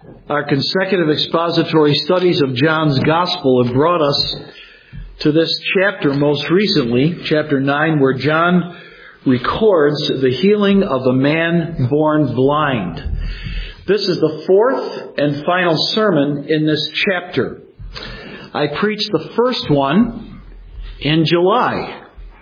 Our consecutive expository studies of John's Gospel have brought us to this chapter most recently, chapter 9, where John records the healing of the man born blind. This is the fourth and final sermon in this chapter. I preached the first one in July.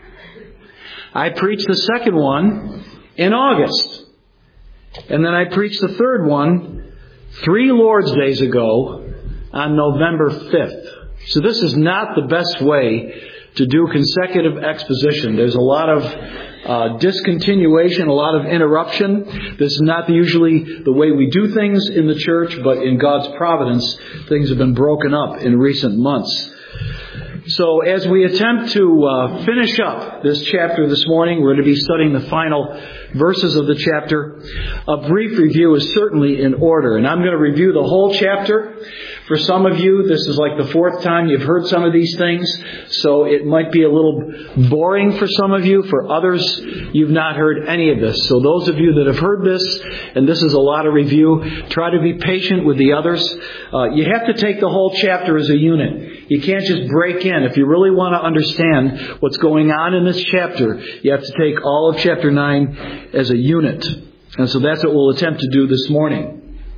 I preached the second one in August. And then I preached the third one 3 Lord's Days ago on November 5th. So this is not the best way to do consecutive exposition. There's a lot of discontinuation, a lot of interruption. This is not usually the way we do things in the church, but in God's providence, things have been broken up in recent months. So as we attempt to finish up this chapter this morning, we're going to be studying the final verses of the chapter. A brief review is certainly in order, and I'm going to review the whole chapter. For some of you, this is like the fourth time you've heard some of these things, so it might be a little boring for some of you. For others, you've not heard any of this. So those of you that have heard this, and this is a lot of review, try to be patient with the others. You have to take the whole chapter as a unit. You can't just break in. If you really want to understand what's going on in this chapter, you have to take all of chapter 9 as a unit. And so that's what we'll attempt to do this morning.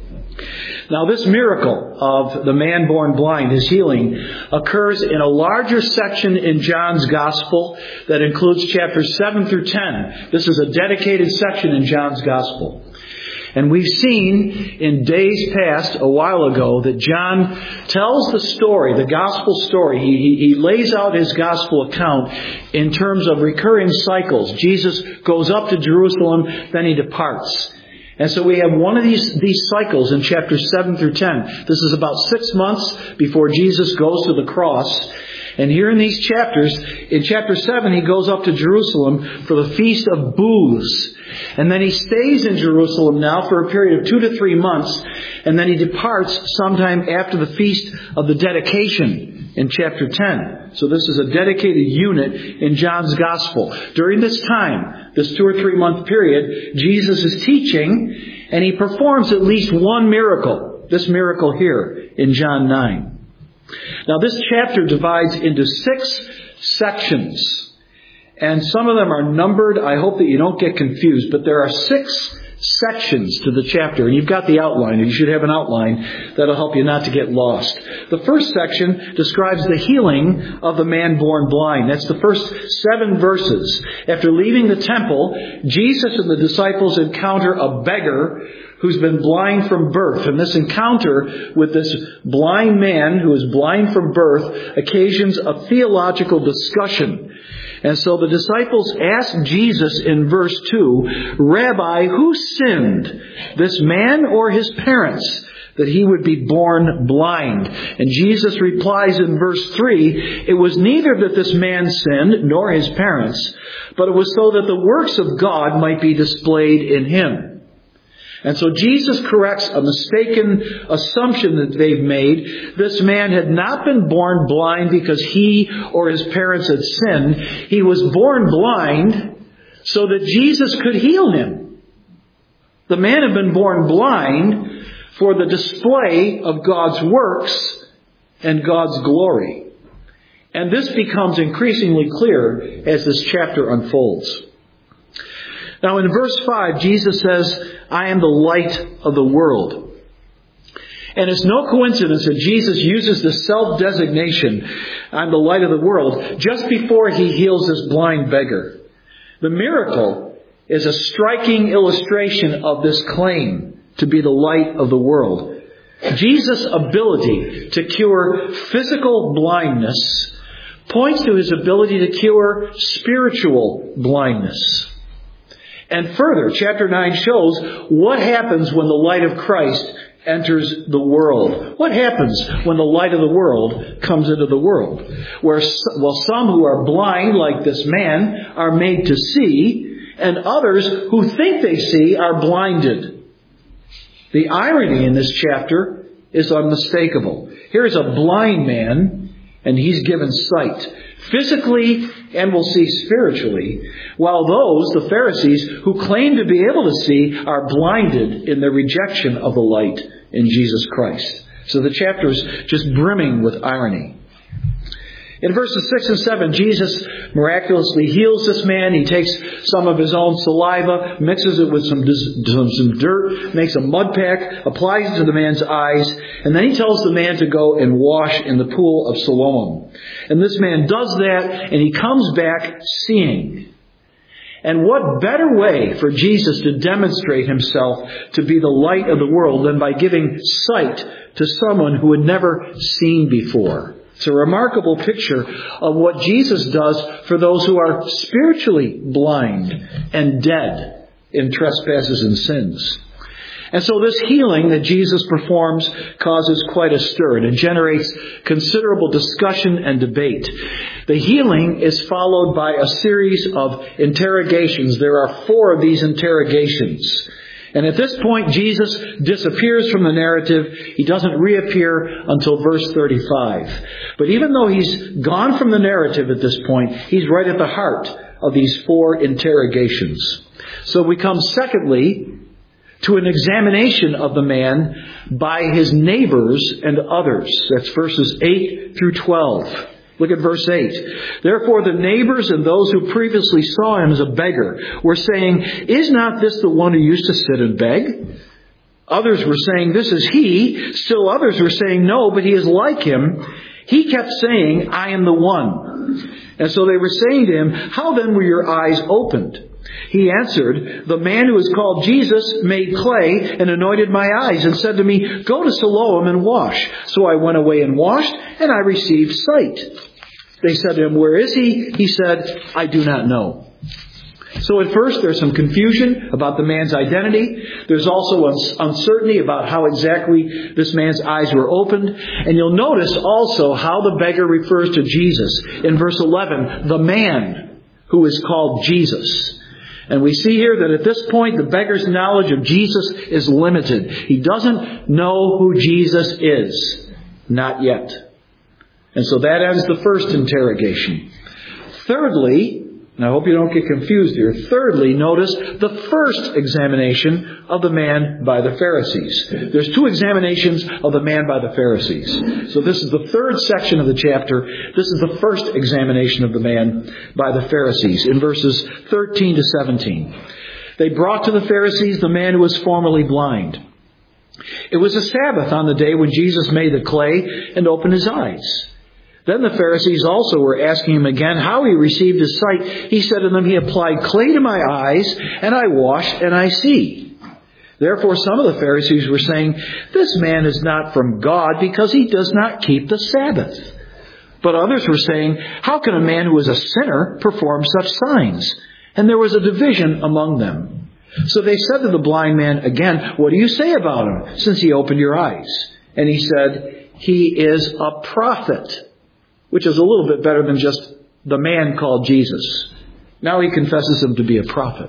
Now, this miracle of the man born blind, his healing, occurs in a larger section in John's Gospel that includes chapters 7 through 10. This is a dedicated section in John's Gospel. And we've seen in days past, a while ago, that John tells the story, the Gospel story. He lays out his Gospel account in terms of recurring cycles. Jesus goes up to Jerusalem, then he departs. And so we have one of these cycles in chapters 7 through 10. This is about 6 months before Jesus goes to the cross. And here in these chapters, in chapter 7, he goes up to Jerusalem for the Feast of Booths. And then he stays in Jerusalem now for a period of 2 to 3 months. And then he departs sometime after the Feast of the Dedication in chapter 10. So this is a dedicated unit in John's Gospel. During this time, this 2 or 3 month period, Jesus is teaching and he performs at least one miracle. This miracle here in John 9. Now this chapter divides into 6 sections. And some of them are numbered. I hope that you don't get confused. But there are 6 sections to the chapter. And you've got the outline. You should have an outline that'll help you not to get lost. The first section describes the healing of the man born blind. That's the first 7 verses. After leaving the temple, Jesus and the disciples encounter a beggar who's been blind from birth. And this encounter with this blind man who is blind from birth occasions a theological discussion. And so the disciples ask Jesus in verse 2, Rabbi, who sinned, this man or his parents, that he would be born blind? And Jesus replies in verse 3, it was neither that this man sinned nor his parents, but it was so that the works of God might be displayed in him. And so Jesus corrects a mistaken assumption that they've made. This man had not been born blind because he or his parents had sinned. He was born blind so that Jesus could heal him. The man had been born blind for the display of God's works and God's glory. And this becomes increasingly clear as this chapter unfolds. Now in verse 5, Jesus says, I am the light of the world. And it's no coincidence that Jesus uses this self-designation, I'm the light of the world, just before he heals this blind beggar. The miracle is a striking illustration of this claim to be the light of the world. Jesus' ability to cure physical blindness points to his ability to cure spiritual blindness. And further, chapter 9 shows what happens when the light of Christ enters the world. What happens when the light of the world comes into the world? While some who are blind, like this man, are made to see, and others who think they see are blinded. The irony in this chapter is unmistakable. Here is a blind man, and he's given sight, physically and we'll see spiritually, while those, the Pharisees, who claim to be able to see, are blinded in their rejection of the light in Jesus Christ. So the chapter is just brimming with irony. In verses 6 and 7, Jesus miraculously heals this man. He takes some of his own saliva, mixes it with some dirt, makes a mud pack, applies it to the man's eyes, and then he tells the man to go and wash in the pool of Siloam. And this man does that, and he comes back seeing. And what better way for Jesus to demonstrate himself to be the light of the world than by giving sight to someone who had never seen before? It's a remarkable picture of what Jesus does for those who are spiritually blind and dead in trespasses and sins. And so this healing that Jesus performs causes quite a stir, and it generates considerable discussion and debate. The healing is followed by a series of interrogations. There are 4 of these interrogations. And at this point, Jesus disappears from the narrative. He doesn't reappear until verse 35. But even though he's gone from the narrative at this point, he's right at the heart of these 4 interrogations. So we come, secondly, to an examination of the man by his neighbors and others. That's verses 8 through 12. Look at verse 8. Therefore the neighbors and those who previously saw him as a beggar were saying, "Is not this the one who used to sit and beg?" Others were saying, "This is he." Still others were saying, "No, but he is like him." He kept saying, "I am the one." And so they were saying to him, "How then were your eyes opened?" He answered, "The man who is called Jesus made clay and anointed my eyes and said to me, 'Go to Siloam and wash.' So I went away and washed, and I received sight." They said to him, "Where is he?" He said, "I do not know." So at first there's some confusion about the man's identity. There's also uncertainty about how exactly this man's eyes were opened. And you'll notice also how the beggar refers to Jesus. In verse 11, the man who is called Jesus. And we see here that at this point, the beggar's knowledge of Jesus is limited. He doesn't know who Jesus is. Not yet. And so that ends the first interrogation. Thirdly, and I hope you don't get confused here. Thirdly, notice the first examination of the man by the Pharisees. There's 2 examinations of the man by the Pharisees. So this is the third section of the chapter. This is the first examination of the man by the Pharisees in verses 13 to 17. They brought to the Pharisees the man who was formerly blind. It was a Sabbath on the day when Jesus made the clay and opened his eyes. Then the Pharisees also were asking him again how he received his sight. He said to them, "He applied clay to my eyes, and I washed, and I see." Therefore some of the Pharisees were saying, "This man is not from God because he does not keep the Sabbath." But others were saying, "How can a man who is a sinner perform such signs?" And there was a division among them. So they said to the blind man again, "What do you say about him, since he opened your eyes?" And he said, "He is a prophet," which is a little bit better than just the man called Jesus. Now he confesses him to be a prophet.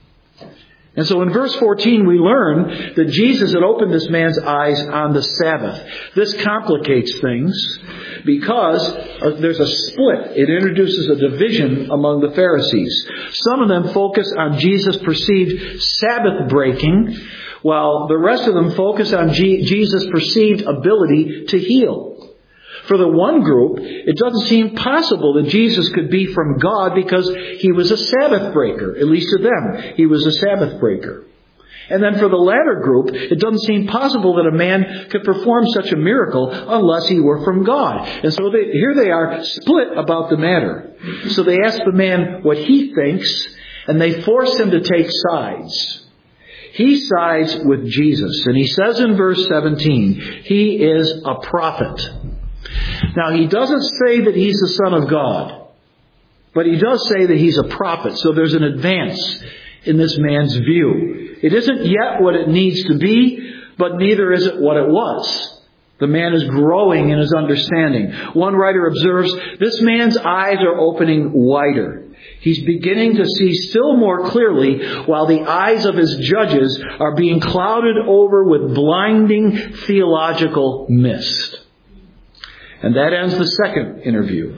And so in verse 14 we learn that Jesus had opened this man's eyes on the Sabbath. This complicates things because there's a split. It introduces a division among the Pharisees. Some of them focus on Jesus' perceived Sabbath breaking, while the rest of them focus on Jesus' perceived ability to heal. For the one group, it doesn't seem possible that Jesus could be from God because he was a Sabbath breaker. At least to them, he was a Sabbath breaker. And then for the latter group, it doesn't seem possible that a man could perform such a miracle unless he were from God. And so here they are split about the matter. So they ask the man what he thinks, and they force him to take sides. He sides with Jesus. And he says in verse 17, he is a prophet. Now, he doesn't say that he's the Son of God, but he does say that he's a prophet. So there's an advance in this man's view. It isn't yet what it needs to be, but neither is it what it was. The man is growing in his understanding. One writer observes, this man's eyes are opening wider. He's beginning to see still more clearly, while the eyes of his judges are being clouded over with blinding theological mist. And that ends the second interview.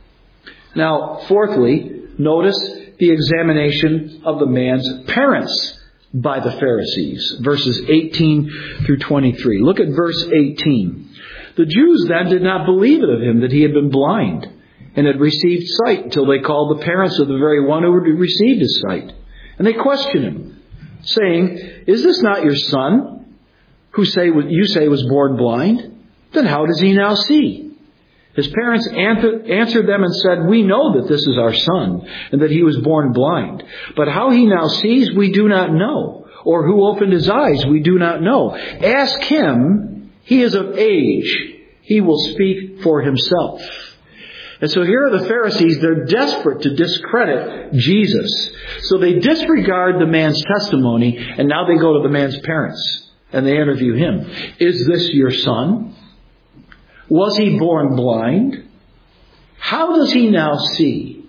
Now, fourthly, notice the examination of the man's parents by the Pharisees. Verses 18 through 23. Look at verse 18. The Jews then did not believe it of him that he had been blind and had received sight until they called the parents of the very one who had received his sight. And they questioned him, saying, Is this not your son, who you say was born blind? Then how does he now see? His parents answered them and said, We know that this is our son, and that he was born blind. But how he now sees, we do not know. Or who opened his eyes, we do not know. Ask him, he is of age. He will speak for himself. And so here are the Pharisees. They're desperate to discredit Jesus. So they disregard the man's testimony, and now they go to the man's parents, and they interview him. Is this your son? Was he born blind? How does he now see?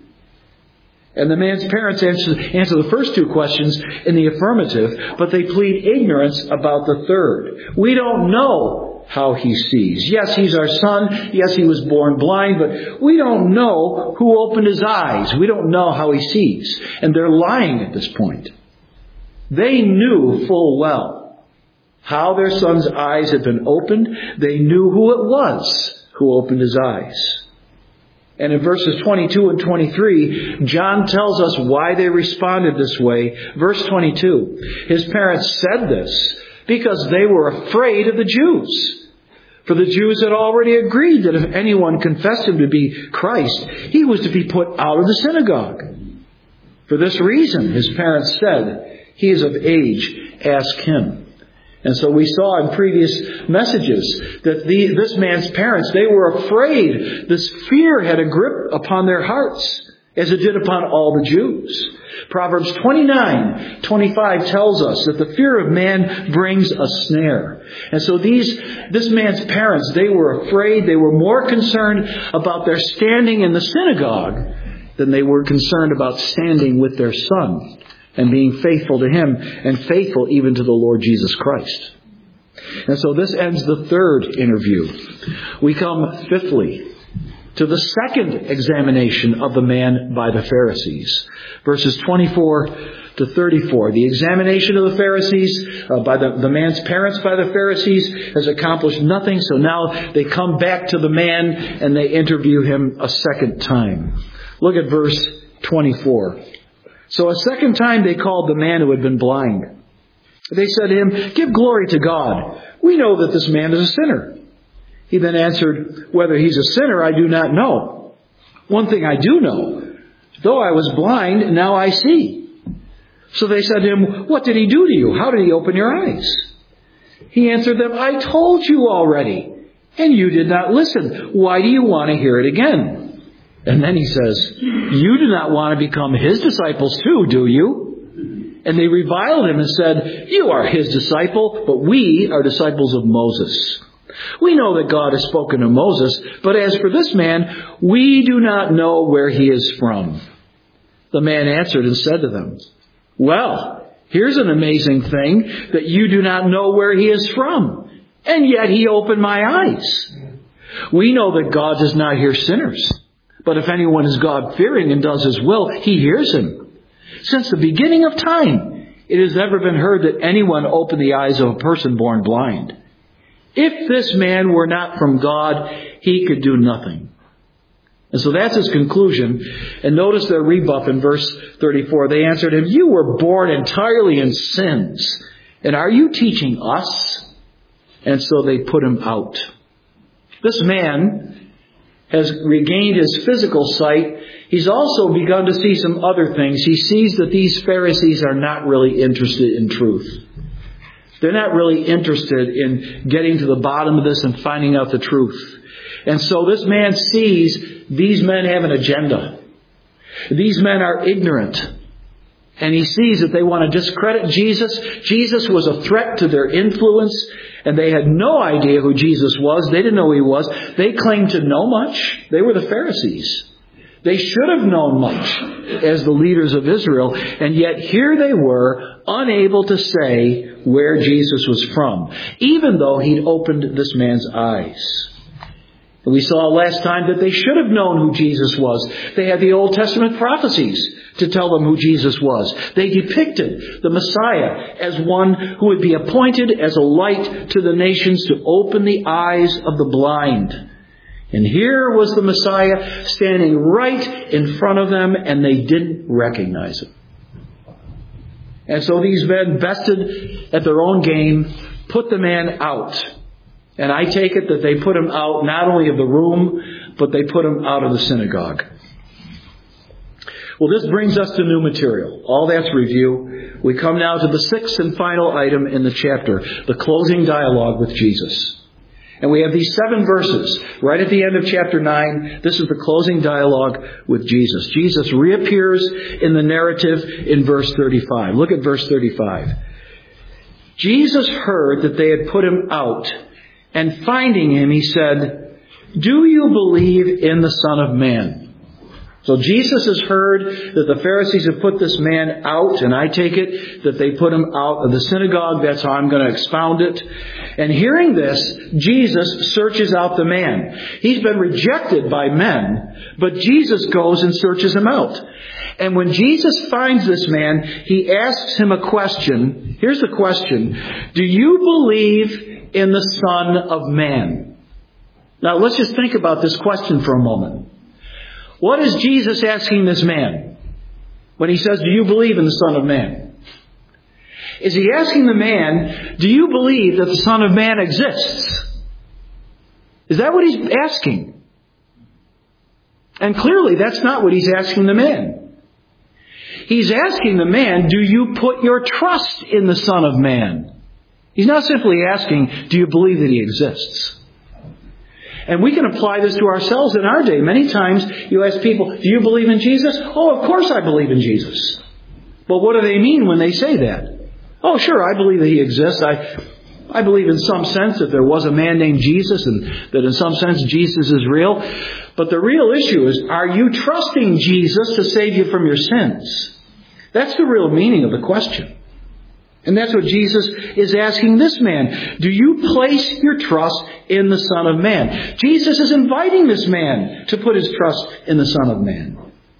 And the man's parents answer the first two questions in the affirmative, but they plead ignorance about the third. We don't know how he sees. Yes, he's our son. Yes, he was born blind, but we don't know who opened his eyes. We don't know how he sees. And they're lying at this point. They knew full well how their son's eyes had been opened. They knew who it was who opened his eyes. And in verses 22 and 23, John tells us why they responded this way. Verse 22, his parents said this because they were afraid of the Jews. For the Jews had already agreed that if anyone confessed him to be Christ, he was to be put out of the synagogue. For this reason, his parents said, He is of age, ask him. And so we saw in previous messages that this man's parents, they were afraid. This fear had a grip upon their hearts, as it did upon all the Jews. Proverbs 29:25 tells us that the fear of man brings a snare. And so this man's parents, they were afraid. They were more concerned about their standing in the synagogue than they were concerned about standing with their son and being faithful to him and faithful even to the Lord Jesus Christ. And so this ends the third interview. We come fifthly to the second examination of the man by the Pharisees. Verses 24 to 34. The examination of the Pharisees by the man's parents by the Pharisees has accomplished nothing. So now they come back to the man and they interview him a second time. Look at verse 24. So a second time they called the man who had been blind. They said to him, Give glory to God. We know that this man is a sinner. He then answered, Whether he's a sinner, I do not know. One thing I do know, though I was blind, now I see. So they said to him, What did he do to you? How did he open your eyes? He answered them, I told you already, and you did not listen. Why do you want to hear it again? And then he says, You do not want to become his disciples too, do you? And they reviled him and said, You are his disciple, but we are disciples of Moses. We know that God has spoken to Moses, but as for this man, we do not know where he is from. The man answered and said to them, Well, here's an amazing thing, that you do not know where he is from, and yet he opened my eyes. We know that God does not hear sinners. But if anyone is God-fearing and does his will, he hears him. Since the beginning of time, it has never been heard that anyone opened the eyes of a person born blind. If this man were not from God, he could do nothing. And so that's his conclusion. And notice their rebuff in verse 34. They answered him, You were born entirely in sins, and are you teaching us? And so they put him out. This man has regained his physical sight. He's also begun to see some other things. He sees that these Pharisees are not really interested in truth. They're not really interested in getting to the bottom of this and finding out the truth. And so this man sees these men have an agenda. These men are ignorant. And he sees that they want to discredit Jesus. Jesus was a threat to their influence, and they had no idea who Jesus was. They didn't know who he was. They claimed to know much. They were the Pharisees. They should have known much as the leaders of Israel, and yet here they were, unable to say where Jesus was from, even though he'd opened this man's eyes. And we saw last time that they should have known who Jesus was. They had the Old Testament prophecies to tell them who Jesus was. They depicted the Messiah as one who would be appointed as a light to the nations to open the eyes of the blind. And here was the Messiah standing right in front of them, and they didn't recognize him. And so these men, bested at their own game, put the man out. And I take it that they put him out not only of the room, but they put him out of the synagogue. Well, this brings us to new material. All that's review. We come now to the sixth and final item in the chapter, the closing dialogue with Jesus. And we have these 7 verses right at the end of chapter 9. This is the closing dialogue with Jesus. Jesus reappears in the narrative in verse 35. Look at verse 35. Jesus heard that they had put him out, and finding him, he said, "Do you believe in the Son of Man?" So Jesus has heard that the Pharisees have put this man out, and I take it that they put him out of the synagogue. That's how I'm going to expound it. And hearing this, Jesus searches out the man. He's been rejected by men, but Jesus goes and searches him out. And when Jesus finds this man, he asks him a question. Here's the question. Do you believe in the Son of Man? Now let's just think about this question for a moment. What is Jesus asking this man when he says, do you believe in the Son of Man? Is he asking the man, do you believe that the Son of Man exists? Is that what he's asking? And clearly that's not what he's asking the man. He's asking the man, do you put your trust in the Son of Man? He's not simply asking, do you believe that he exists? And we can apply this to ourselves in our day. Many times you ask people, do you believe in Jesus? Oh, of course I believe in Jesus. But what do they mean when they say that? Oh, sure, I believe that he exists. I believe in some sense that there was a man named Jesus and that in some sense Jesus is real. But the real issue is, are you trusting Jesus to save you from your sins? That's the real meaning of the question. And that's what Jesus is asking this man. Do you place your trust in the Son of Man? Jesus is inviting this man to put his trust in the Son of Man.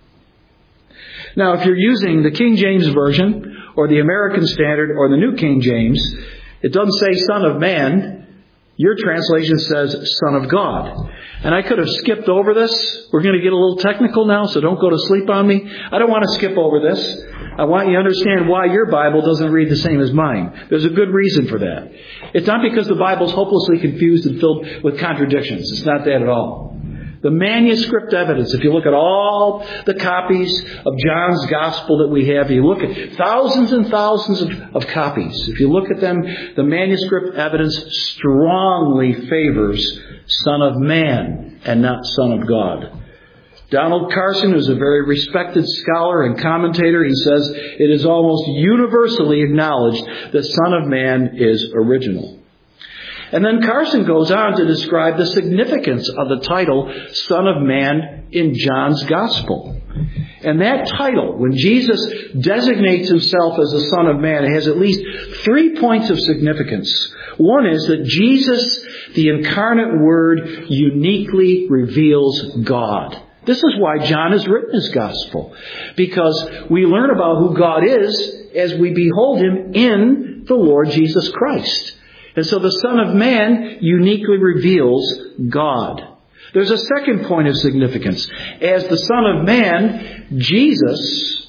Now, if you're using the King James Version or the American Standard or the New King James, it doesn't say Son of Man. Your translation says Son of God. And I could have skipped over this. We're going to get a little technical now, so don't go to sleep on me. I don't want to skip over this. I want you to understand why your Bible doesn't read the same as mine. There's a good reason for that. It's not because the Bible's hopelessly confused and filled with contradictions. It's not that at all. The manuscript evidence, if you look at all the copies of John's Gospel that we have, you look at thousands and thousands of copies. If you look at them, the manuscript evidence strongly favors Son of Man and not Son of God. Donald Carson, who's a very respected scholar and commentator, he says it is almost universally acknowledged that Son of Man is original. And then Carson goes on to describe the significance of the title Son of Man in John's Gospel. And that title, when Jesus designates himself as the Son of Man, it has at least 3 points of significance. One is that Jesus, the incarnate Word, uniquely reveals God. This is why John has written his Gospel, because we learn about who God is as we behold him in the Lord Jesus Christ. And so the Son of Man uniquely reveals God. There's a second point of significance. As the Son of Man, Jesus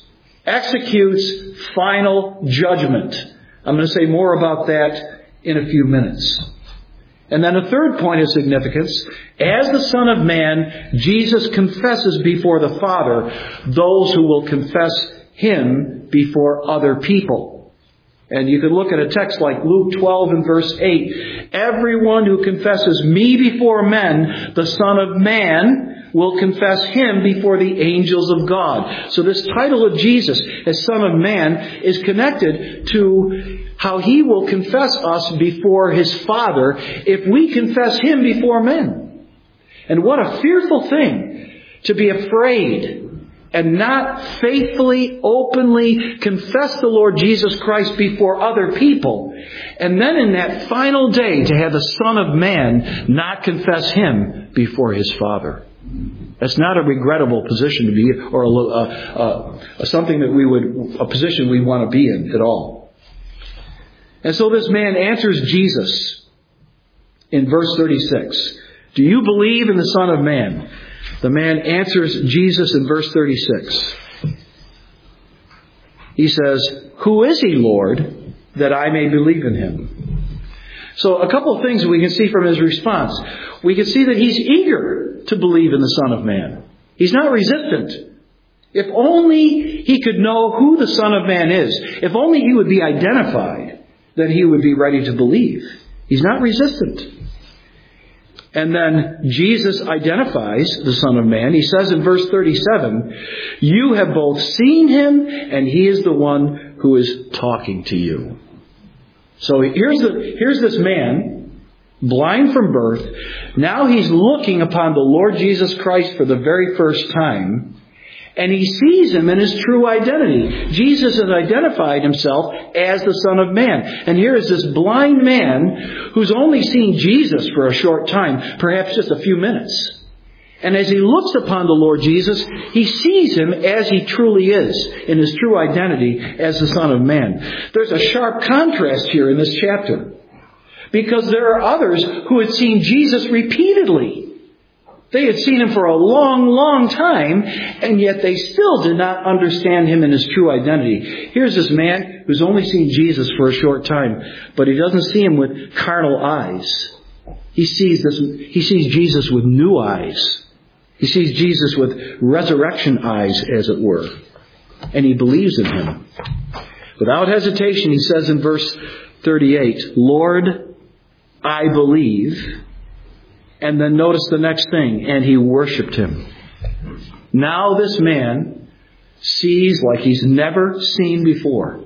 executes final judgment. I'm going to say more about that in a few minutes. And then a third point of significance. As the Son of Man, Jesus confesses before the Father those who will confess him before other people. And you can look at a text like Luke 12 and verse 8. Everyone who confesses me before men, the Son of Man, will confess him before the angels of God. So this title of Jesus as Son of Man is connected to how he will confess us before his Father if we confess him before men. And what a fearful thing to be afraid and not faithfully, openly confess the Lord Jesus Christ before other people, and then in that final day to have the Son of Man not confess Him before His Father. That's not a regrettable position to be in, or something that a position we want to be in at all. And so this man answers Jesus in verse 36. Do you believe in the Son of Man? The man answers Jesus in verse 36. He says, who is He, Lord, that I may believe in Him? So a couple of things we can see from his response. We can see that he's eager to believe in the Son of Man. He's not resistant. If only he could know who the Son of Man is, if only he would be identified, then he would be ready to believe. He's not resistant. And then Jesus identifies the Son of Man. He says in verse 37, you have both seen Him, and He is the one who is talking to you. So here's this man, blind from birth. Now he's looking upon the Lord Jesus Christ for the very first time, and he sees Him in His true identity. Jesus has identified Himself as the Son of Man. And here is this blind man who's only seen Jesus for a short time, perhaps just a few minutes. And as he looks upon the Lord Jesus, he sees Him as He truly is, in His true identity as the Son of Man. There's a sharp contrast here in this chapter, because there are others who had seen Jesus repeatedly. They had seen Him for a long, long time, and yet they still did not understand Him in His true identity. Here's this man who's only seen Jesus for a short time, but he doesn't see Him with carnal eyes. He sees Jesus with new eyes. He sees Jesus with resurrection eyes, as it were. And he believes in Him. Without hesitation, he says in verse 38, Lord, I believe. And then notice the next thing, and he worshipped Him. Now this man sees like he's never seen before.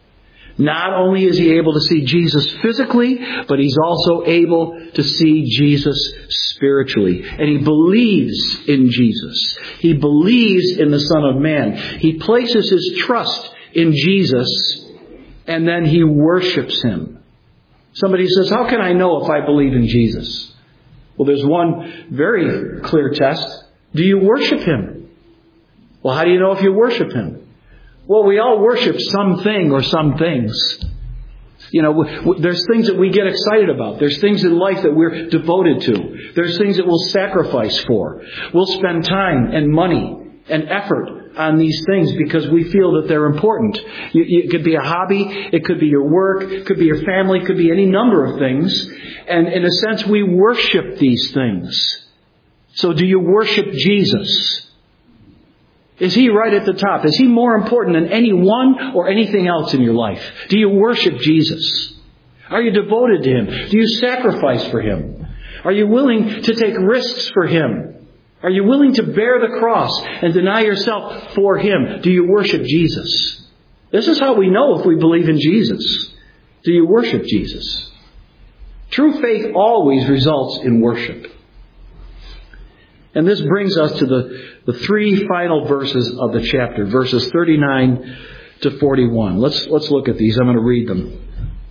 Not only is he able to see Jesus physically, but he's also able to see Jesus spiritually. And he believes in Jesus. He believes in the Son of Man. He places his trust in Jesus, and then he worships Him. Somebody says, how can I know if I believe in Jesus? Well, there's one very clear test. Do you worship Him? Well, how do you know if you worship Him? Well, we all worship something or some things. You know, there's things that we get excited about. There's things in life that we're devoted to. There's things that we'll sacrifice for. We'll spend time and money and effort on these things because we feel that they're important. It could be a hobby. It could be your work. It could be your family. It could be any number of things. And in a sense, we worship these things. So do you worship Jesus? Is He right at the top? Is He more important than anyone or anything else in your life? Do you worship Jesus? Are you devoted to Him? Do you sacrifice for Him? Are you willing to take risks for Him? Are you willing to bear the cross and deny yourself for Him? Do you worship Jesus? This is how we know if we believe in Jesus. Do you worship Jesus? True faith always results in worship. And this brings us to the three final verses of the chapter, verses 39 to 41. Let's look at these. I'm going to read them.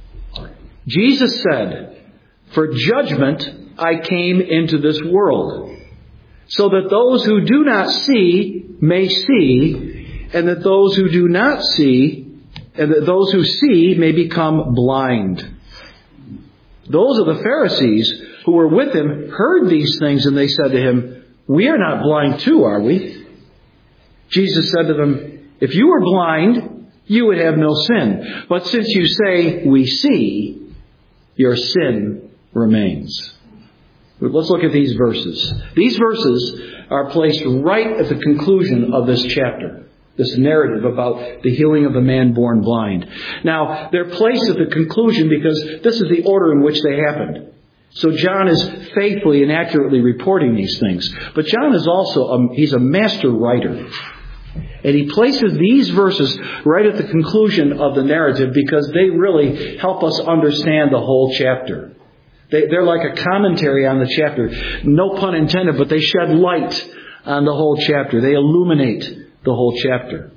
Jesus said, "For judgment I came into this world, so that those who do not see may see, and that those who do not see, and that those who see may become blind." Those of the Pharisees who were with Him heard these things, and they said to Him, "We are not blind too, are we?" Jesus said to them, "If you were blind, you would have no sin. But since you say, 'We see,' your sin remains." Let's look at these verses. These verses are placed right at the conclusion of this chapter, this narrative about the healing of the man born blind. Now, they're placed at the conclusion because this is the order in which they happened. So John is faithfully and accurately reporting these things. But John is also, he's a master writer. And he places these verses right at the conclusion of the narrative because they really help us understand the whole chapter. They're like a commentary on the chapter. No pun intended, but they shed light on the whole chapter. They illuminate the whole chapter.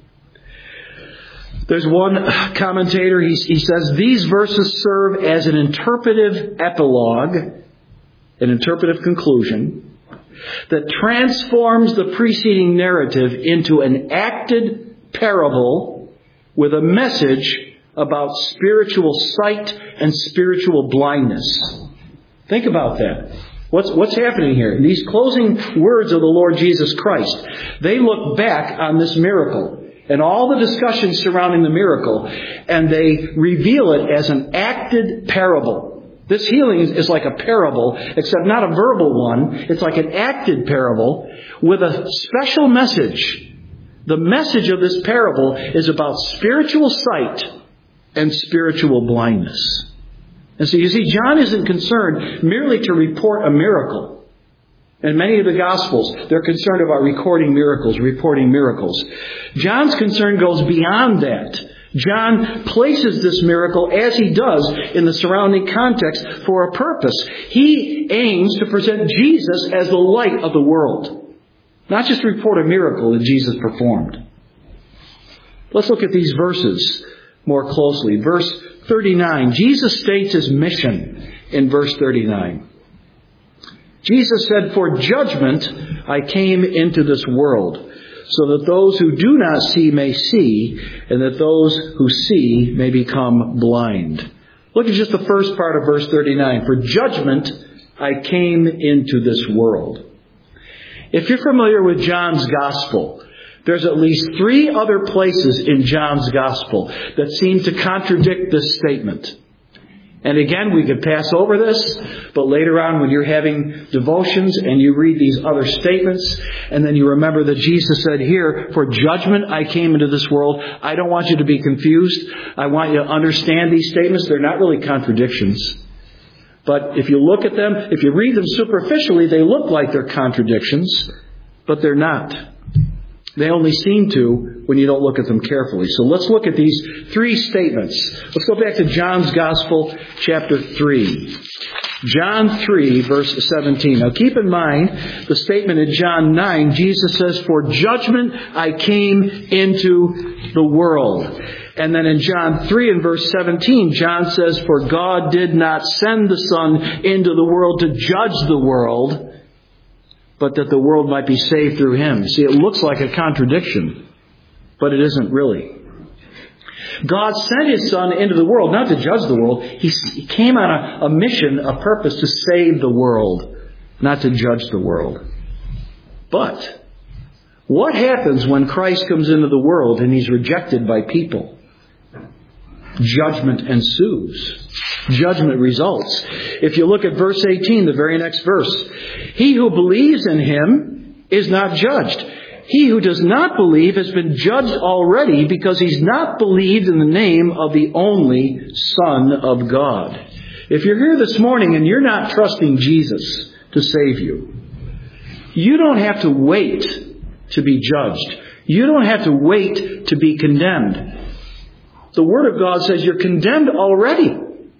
There's one commentator, he says, these verses serve as an interpretive epilogue, an interpretive conclusion, that transforms the preceding narrative into an acted parable with a message about spiritual sight and spiritual blindness. Think about that. What's happening here? These closing words of the Lord Jesus Christ, they look back on this miracle and all the discussion surrounding the miracle, and they reveal it as an acted parable. This healing is like a parable, except not a verbal one. It's like an acted parable with a special message. The message of this parable is about spiritual sight and spiritual blindness. And so you see, John isn't concerned merely to report a miracle. In many of the Gospels, they're concerned about recording miracles, reporting miracles. John's concern goes beyond that. John places this miracle, as he does, in the surrounding context for a purpose. He aims to present Jesus as the light of the world, not just report a miracle that Jesus performed. Let's look at these verses more closely. Verse 39, Jesus states his mission in verse 39. Jesus said, "For judgment I came into this world, so that those who do not see may see, and that those who see may become blind." Look at just the first part of verse 39. For judgment I came into this world. If you're familiar with John's Gospel, there's at least 3 other places in John's Gospel that seem to contradict this statement. And again, we could pass over this, but later on when you're having devotions and you read these other statements, and then you remember that Jesus said here, "For judgment I came into this world," I don't want you to be confused. I want you to understand these statements. They're not really contradictions. But if you look at them, if you read them superficially, they look like they're contradictions, but they're not. They only seem to when you don't look at them carefully. So let's look at these 3 statements. Let's go back to John's Gospel, chapter 3. John 3, verse 17. Now keep in mind the statement in John 9, Jesus says, "For judgment I came into the world." And then in John 3 and verse 17, John says, "For God did not send the Son into the world to judge the world, but that the world might be saved through him." See, it looks like a contradiction, but it isn't really. God sent his Son into the world, not to judge the world. He came on a mission, a purpose to save the world, not to judge the world. But what happens when Christ comes into the world and he's rejected by people? Judgment ensues. Judgment results. If you look at verse 18, the very next verse, "He who believes in him is not judged. He who does not believe has been judged already because he's not believed in the name of the only Son of God." If you're here this morning and you're not trusting Jesus to save you, you don't have to wait to be judged. You don't have to wait to be condemned. The Word of God says you're condemned already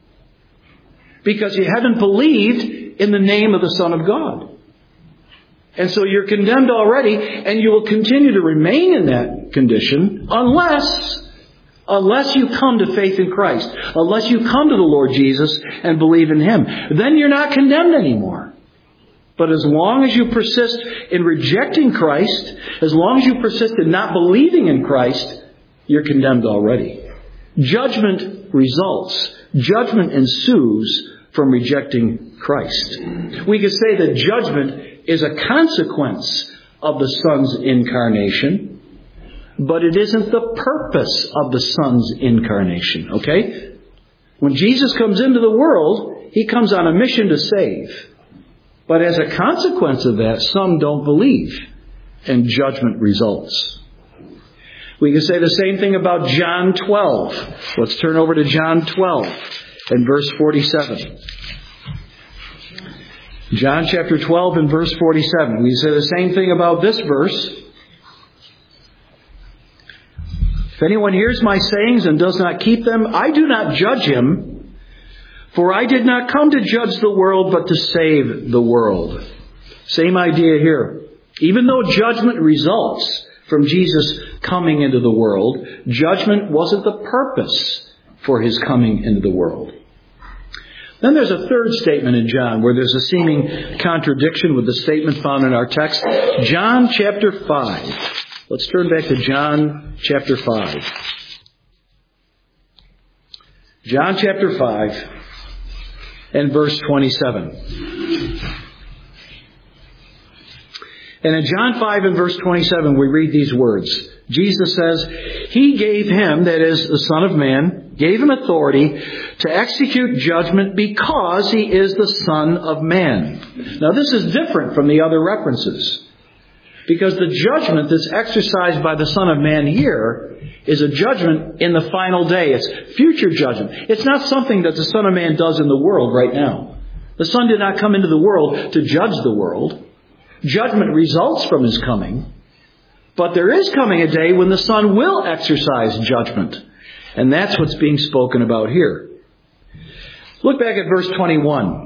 because you haven't believed in the name of the Son of God. And so you're condemned already, and you will continue to remain in that condition unless you come to faith in Christ, unless you come to the Lord Jesus and believe in him. Then you're not condemned anymore. But as long as you persist in rejecting Christ, as long as you persist in not believing in Christ, you're condemned already. Judgment results. Judgment ensues from rejecting Christ. We could say that judgment is a consequence of the Son's incarnation, but it isn't the purpose of the Son's incarnation, okay? When Jesus comes into the world, he comes on a mission to save. But as a consequence of that, some don't believe, and judgment results. We can say the same thing about John 12. Let's turn over to John 12 and verse 47. John chapter 12 and verse 47. We say the same thing about this verse. "If anyone hears my sayings and does not keep them, I do not judge him, for I did not come to judge the world, but to save the world." Same idea here. Even though judgment results from Jesus coming into the world, judgment wasn't the purpose for his coming into the world. Then there's a third statement in John where there's a seeming contradiction with the statement found in our text. John chapter 5. Let's turn back to John chapter 5. John chapter 5 and verse 27. And in John 5 and verse 27, we read these words. Jesus says, He gave him, that is the Son of Man, gave him authority to execute judgment because he is the Son of Man. Now this is different from the other references. Because the judgment that's exercised by the Son of Man here is a judgment in the final day. It's future judgment. It's not something that the Son of Man does in the world right now. The Son did not come into the world to judge the world. Judgment results from his coming. But there is coming a day when the Son will exercise judgment. And that's what's being spoken about here. Look back at verse 21.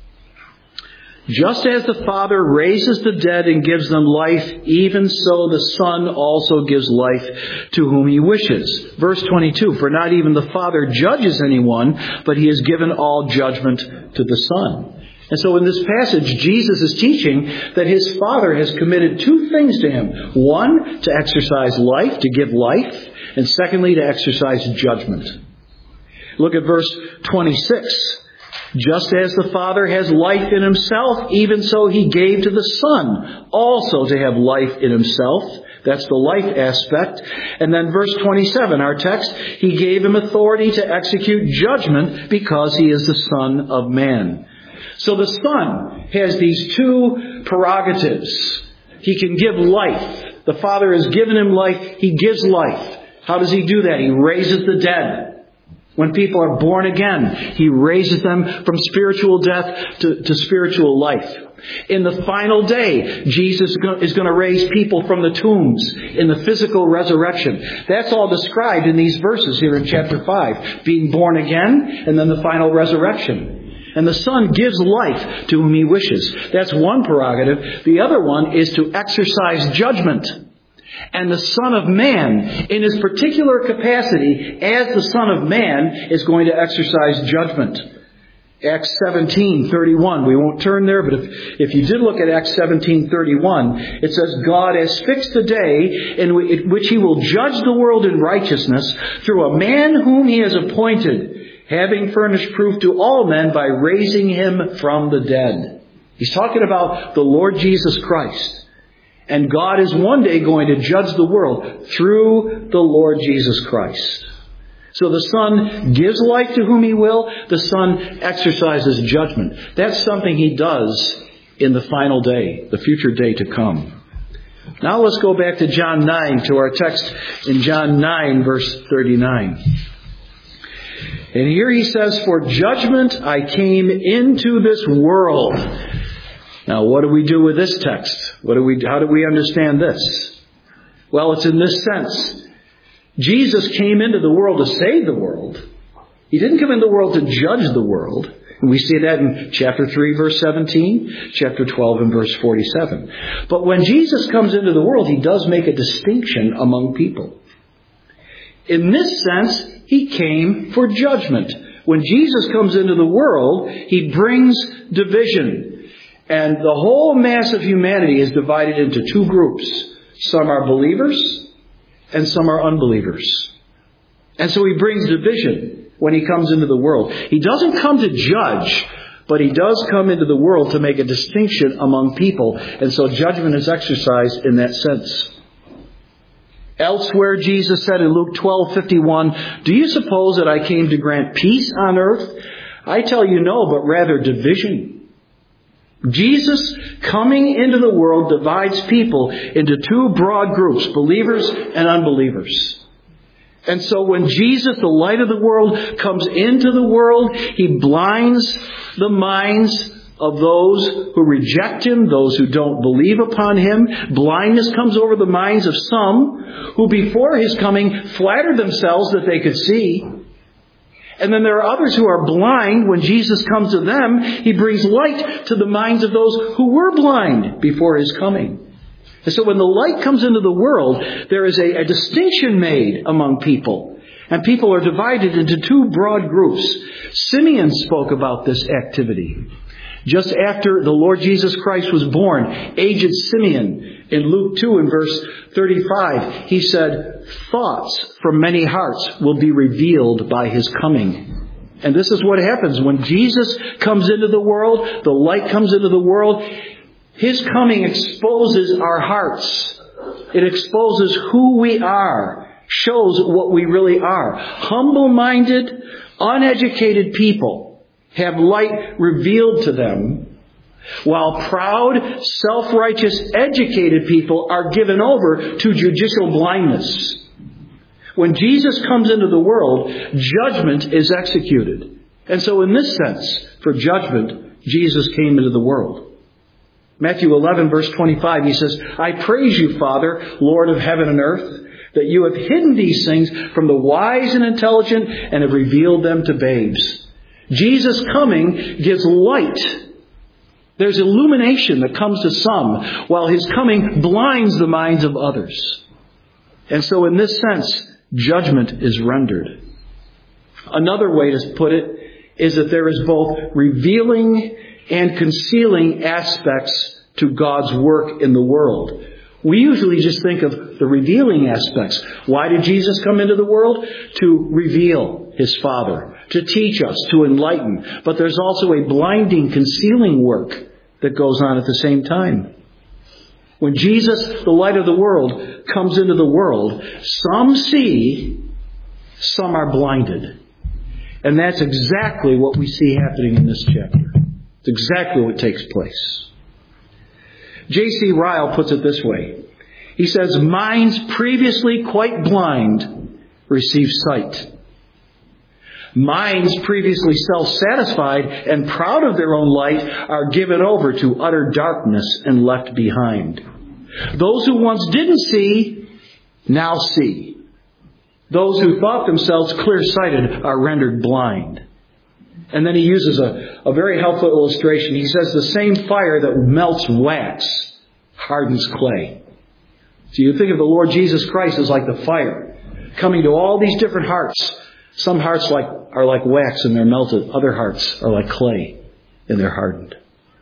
Just as the Father raises the dead and gives them life, even so the Son also gives life to whom He wishes. Verse 22, for not even the Father judges anyone, but He has given all judgment to the Son. And so in this passage, Jesus is teaching that His Father has committed two things to Him. One, to exercise life, to give life. And secondly, to exercise judgment. Look at verse 26. Just as the Father has life in Himself, even so He gave to the Son also to have life in Himself. That's the life aspect. And then verse 27, our text, He gave Him authority to execute judgment because He is the Son of Man. So the Son has these two prerogatives. He can give life. The Father has given Him life. He gives life. How does He do that? He raises the dead. When people are born again, He raises them from spiritual death to spiritual life. In the final day, Jesus is going to raise people from the tombs in the physical resurrection. That's all described in these verses here in chapter 5. Being born again and then the final resurrection. And the Son gives life to whom He wishes. That's one prerogative. The other one is to exercise judgment. And the Son of Man, in His particular capacity as the Son of Man, is going to exercise judgment. Acts 17:31. We won't turn there, but if you did look at Acts 17:31, it says, God has fixed the day in which He will judge the world in righteousness through a man whom He has appointed, having furnished proof to all men by raising Him from the dead. He's talking about the Lord Jesus Christ. And God is one day going to judge the world through the Lord Jesus Christ. So the Son gives life to whom He will. The Son exercises judgment. That's something He does in the final day, the future day to come. Now let's go back to John 9, to our text in John 9, verse 39. And here He says, for judgment I came into this world. Now, what do we do with this text? How do we understand this? Well, it's in this sense. Jesus came into the world to save the world. He didn't come into the world to judge the world. And we see that in chapter 3, verse 17, chapter 12, and verse 47. But when Jesus comes into the world, He does make a distinction among people. In this sense, He came for judgment. When Jesus comes into the world, He brings division. And the whole mass of humanity is divided into two groups. Some are believers and some are unbelievers. And so He brings division when He comes into the world. He doesn't come to judge, but He does come into the world to make a distinction among people. And so judgment is exercised in that sense. Elsewhere, Jesus said in Luke 12:51, do you suppose that I came to grant peace on earth? I tell you no, but rather division. Jesus coming into the world divides people into two broad groups, believers and unbelievers. And so when Jesus, the light of the world, comes into the world, He blinds the minds of those who reject Him, those who don't believe upon Him. Blindness comes over the minds of some who before His coming flattered themselves that they could see. And then there are others who are blind. When Jesus comes to them, He brings light to the minds of those who were blind before His coming. And so when the light comes into the world, there is a distinction made among people. And people are divided into two broad groups. Simeon spoke about this activity. Just after the Lord Jesus Christ was born, aged Simeon, in Luke 2 and verse 35, he said, "Thoughts from many hearts will be revealed by his coming." And this is what happens when Jesus comes into the world, the light comes into the world. His coming exposes our hearts. It exposes who we are, shows what we really are. Humble-minded, uneducated people have light revealed to them, while proud, self-righteous, educated people are given over to judicial blindness. When Jesus comes into the world, judgment is executed. And so in this sense, for judgment, Jesus came into the world. Matthew 11, verse 25, he says, "I praise you, Father, Lord of heaven and earth, that you have hidden these things from the wise and intelligent and have revealed them to babes." Jesus' coming gives light. There's illumination that comes to some, while his coming blinds the minds of others. And so in this sense, judgment is rendered. Another way to put it is that there is both revealing and concealing aspects to God's work in the world. We usually just think of the revealing aspects. Why did Jesus come into the world? To reveal his Father, to teach us, to enlighten. But there's also a blinding, concealing work that goes on at the same time. When Jesus, the light of the world, comes into the world, some see, some are blinded. And that's exactly what we see happening in this chapter. It's exactly what takes place. J.C. Ryle puts it this way. He says, "Minds previously quite blind receive sight. Minds previously self-satisfied and proud of their own light are given over to utter darkness and left behind. Those who once didn't see, now see. Those who thought themselves clear-sighted are rendered blind." And then he uses a very helpful illustration. He says the same fire that melts wax hardens clay. So you think of the Lord Jesus Christ as like the fire coming to all these different hearts. Some hearts are like wax and they're melted. Other hearts are like clay and they're hardened.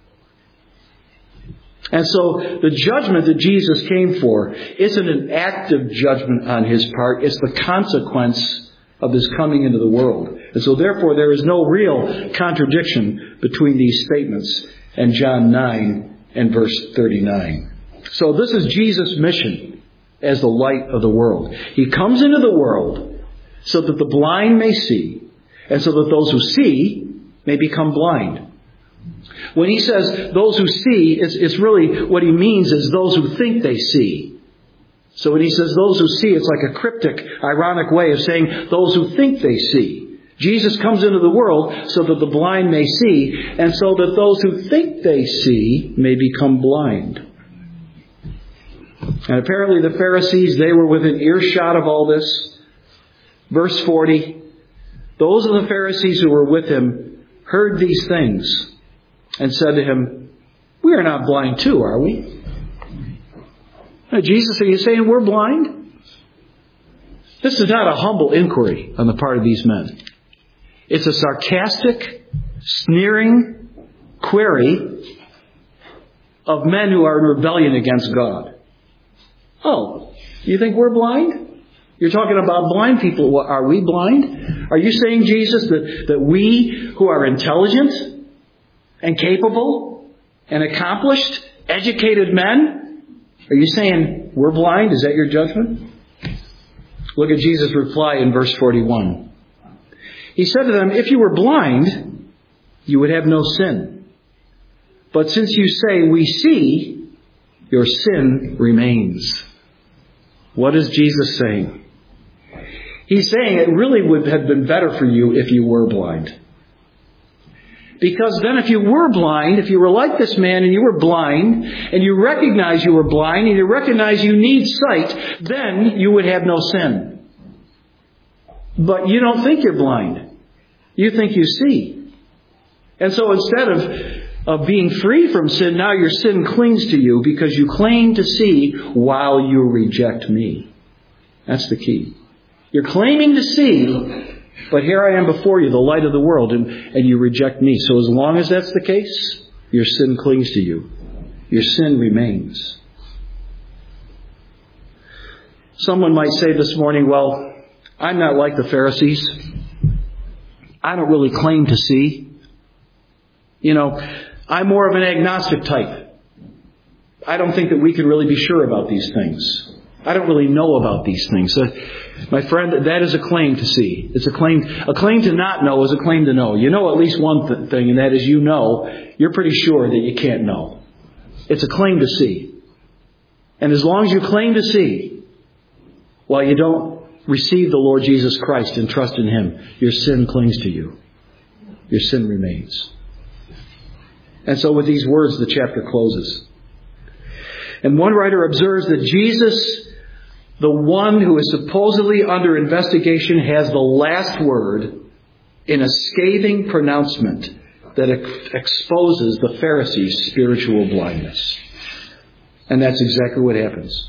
And so the judgment that Jesus came for isn't an active judgment on his part. It's the consequence of his coming into the world. And so therefore there is no real contradiction between these statements and John 9 and verse 39. So this is Jesus' mission as the light of the world. He comes into the world so that the blind may see, and so that those who see may become blind. When he says those who see, it's really what he means is those who think they see. So when he says those who see, it's like a cryptic, ironic way of saying those who think they see. Jesus comes into the world so that the blind may see, and so that those who think they see may become blind. And apparently the Pharisees, they were within earshot of all this. Verse 40, those of the Pharisees who were with him heard these things and said to him, "We are not blind too, are we?" Now, Jesus, are you saying we're blind? This is not a humble inquiry on the part of these men. It's a sarcastic, sneering query of men who are in rebellion against God. Oh, you think we're blind? You're talking about blind people. Are we blind? Are you saying, Jesus, that we who are intelligent and capable and accomplished, educated men, are you saying we're blind? Is that your judgment? Look at Jesus' reply in verse 41. He said to them, "If you were blind, you would have no sin. But since you say we see, your sin remains." What is Jesus saying? He's saying it really would have been better for you if you were blind. Because then if you were blind, if you were like this man and you were blind, and you recognize you were blind, and you recognize you need sight, then you would have no sin. But you don't think you're blind. You think you see. And so instead of of being free from sin, now your sin clings to you because you claim to see while you reject me. That's the key. You're claiming to see, but here I am before you, the light of the world, and you reject me. So as long as that's the case, your sin clings to you. Your sin remains. Someone might say this morning, well, I'm not like the Pharisees. I don't really claim to see. I'm more of an agnostic type. I don't think that we can really be sure about these things. I don't really know about these things. My friend, that is a claim to see. It's a claim to not know is a claim to know. You know at least one thing, and that is you're pretty sure that you can't know. It's a claim to see. And as long as you claim to see, while you don't receive the Lord Jesus Christ and trust in Him, your sin clings to you. Your sin remains. And so with these words, the chapter closes. And one writer observes that Jesus, the one who is supposedly under investigation, has the last word in a scathing pronouncement that exposes the Pharisees' spiritual blindness. And that's exactly what happens.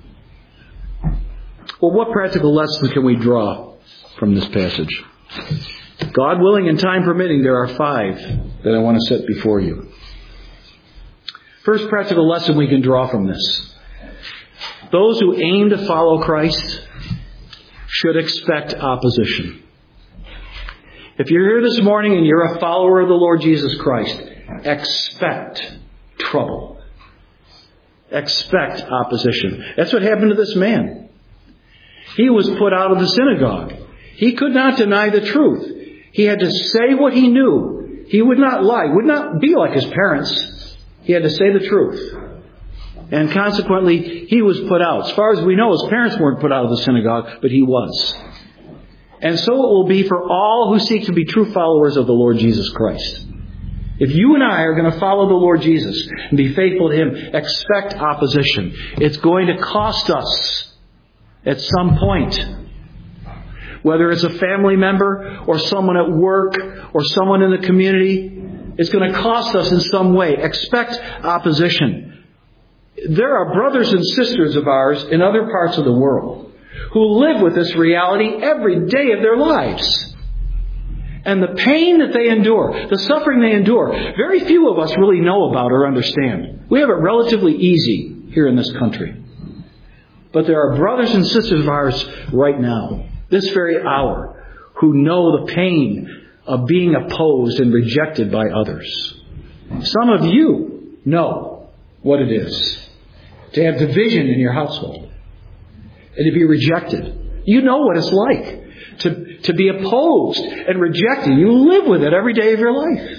Well, what practical lessons can we draw from this passage? God willing and time permitting, there are 5 that I want to set before you. First practical lesson we can draw from this. Those who aim to follow Christ should expect opposition. If you're here this morning and you're a follower of the Lord Jesus Christ, expect trouble. Expect opposition. That's what happened to this man. He was put out of the synagogue. He could not deny the truth. He had to say what he knew. He would not lie, would not be like his parents. He had to say the truth. And consequently, he was put out. As far as we know, his parents weren't put out of the synagogue, but he was. And so it will be for all who seek to be true followers of the Lord Jesus Christ. If you and I are going to follow the Lord Jesus and be faithful to Him, expect opposition. It's going to cost us at some point. Whether it's a family member or someone at work or someone in the community, it's going to cost us in some way. Expect opposition. There are brothers and sisters of ours in other parts of the world who live with this reality every day of their lives. And the pain that they endure, the suffering they endure, very few of us really know about or understand. We have it relatively easy here in this country. But there are brothers and sisters of ours right now, this very hour, who know the pain of being opposed and rejected by others. Some of you know what it is to have division in your household and to be rejected. You know what it's like to be opposed and rejected. You live with it every day of your life.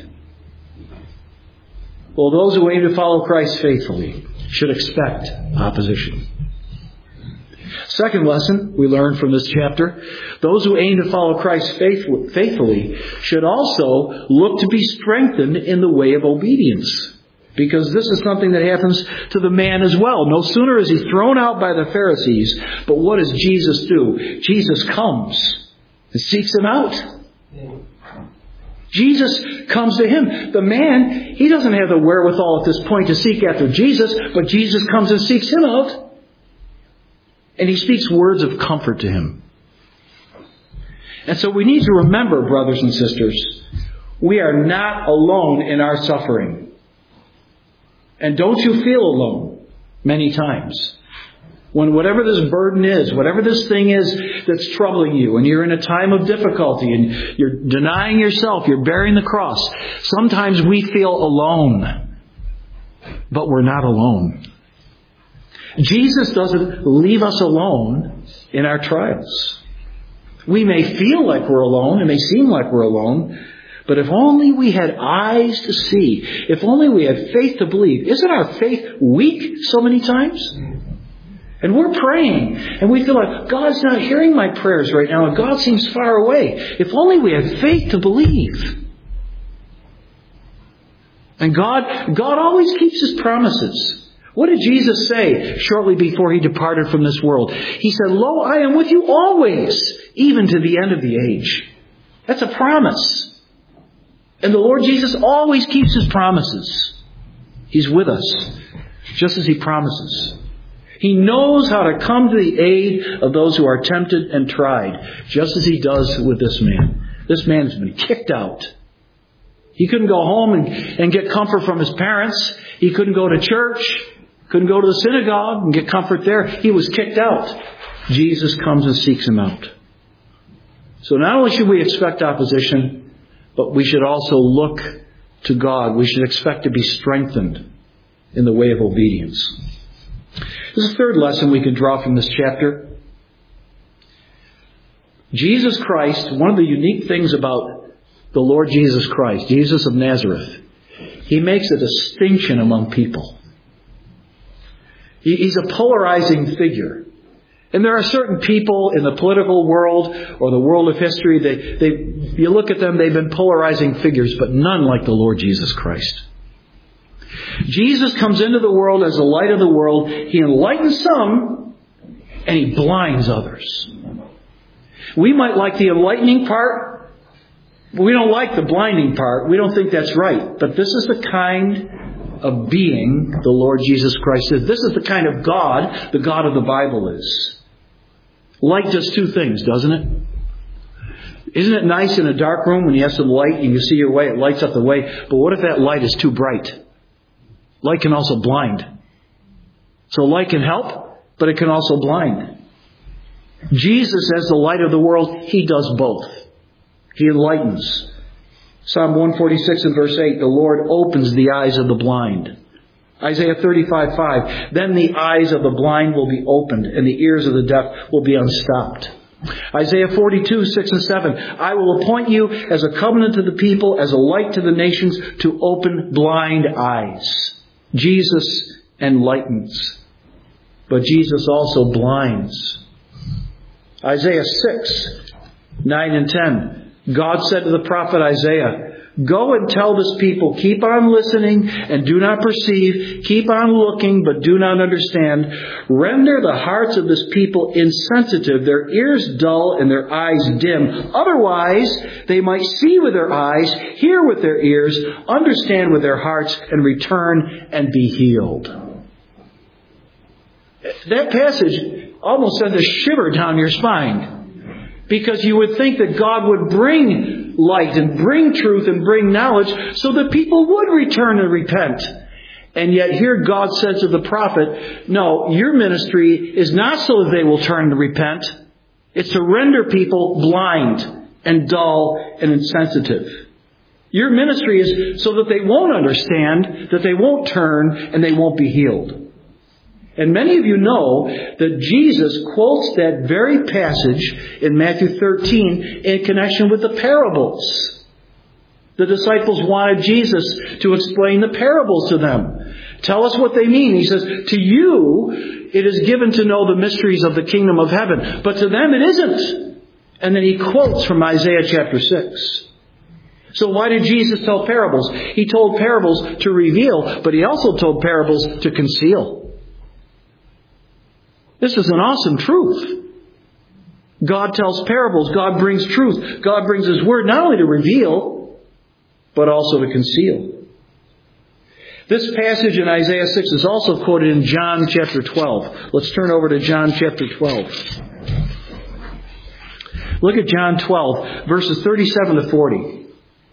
Well, those who aim to follow Christ faithfully should expect opposition. Second lesson we learn from this chapter, those who aim to follow Christ faithfully should also look to be strengthened in the way of obedience. Because this is something that happens to the man as well. No sooner is he thrown out by the Pharisees, but what does Jesus do? Jesus comes and seeks him out. Jesus comes to him. The man, he doesn't have the wherewithal at this point to seek after Jesus, but Jesus comes and seeks him out. And he speaks words of comfort to him. And so we need to remember, brothers and sisters, we are not alone in our suffering. And don't you feel alone many times. When whatever this burden is, whatever this thing is that's troubling you, and you're in a time of difficulty, and you're denying yourself, you're bearing the cross, sometimes we feel alone. But we're not alone. Jesus doesn't leave us alone in our trials. We may feel like we're alone. It may seem like we're alone. But if only we had eyes to see. If only we had faith to believe. Isn't our faith weak so many times? And we're praying. And we feel like God's not hearing my prayers right now. And God seems far away. If only we had faith to believe. And God always keeps His promises. What did Jesus say shortly before He departed from this world? He said, "Lo, I am with you always, even to the end of the age." That's a promise. And the Lord Jesus always keeps His promises. He's with us, just as He promises. He knows how to come to the aid of those who are tempted and tried, just as He does with this man. This man's been kicked out. He couldn't go home and get comfort from his parents. He couldn't go to church, couldn't go to the synagogue and get comfort there. He was kicked out. Jesus comes and seeks him out. So not only should we expect opposition, but we should also look to God. We should expect to be strengthened in the way of obedience. There's a third lesson we can draw from this chapter. Jesus Christ, one of the unique things about the Lord Jesus Christ, Jesus of Nazareth, He makes a distinction among people. He's a polarizing figure. And there are certain people in the political world or the world of history, you look at them, they've been polarizing figures, but none like the Lord Jesus Christ. Jesus comes into the world as the light of the world. He enlightens some, and He blinds others. We might like the enlightening part, but we don't like the blinding part. We don't think that's right. But this is the kind of being the Lord Jesus Christ is. This is the kind of God the God of the Bible is. Light does two things, doesn't it? Isn't it nice in a dark room when you have some light and you see your way, it lights up the way. But what if that light is too bright? Light can also blind. So light can help, but it can also blind. Jesus, as the light of the world, He does both. He enlightens. Psalm 146 and verse 8, the Lord opens the eyes of the blind. Isaiah 35:5, then the eyes of the blind will be opened, and the ears of the deaf will be unstopped. Isaiah 42:6 and 7, I will appoint you as a covenant to the people, as a light to the nations, to open blind eyes. Jesus enlightens, but Jesus also blinds. Isaiah 6:9 and 10, God said to the prophet Isaiah, go and tell this people, keep on listening and do not perceive. Keep on looking but do not understand. Render the hearts of this people insensitive, their ears dull and their eyes dim. Otherwise, they might see with their eyes, hear with their ears, understand with their hearts, and return and be healed. That passage almost sends a shiver down your spine. Because you would think that God would bring light and bring truth and bring knowledge so that people would return and repent. And yet here God says to the prophet, no, your ministry is not so that they will turn and repent. It's to render people blind and dull and insensitive. Your ministry is so that they won't understand, that they won't turn, and they won't be healed. And many of you know that Jesus quotes that very passage in Matthew 13 in connection with the parables. The disciples wanted Jesus to explain the parables to them. Tell us what they mean. He says, to you it is given to know the mysteries of the kingdom of heaven, but to them it isn't. And then he quotes from Isaiah chapter 6. So why did Jesus tell parables? He told parables to reveal, but He also told parables to conceal. This is an awesome truth. God tells parables. God brings truth. God brings His Word not only to reveal, but also to conceal. This passage in Isaiah 6 is also quoted in John chapter 12. Let's turn over to John chapter 12. Look at John 12, verses 37 to 40.